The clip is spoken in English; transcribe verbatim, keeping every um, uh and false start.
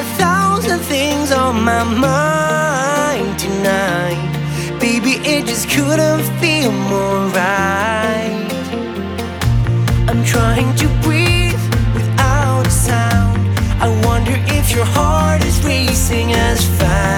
a thousand things on my mind tonight. Baby, it just couldn't feel more right. I'm trying to breathe without a sound. I wonder if your heart is racing as fast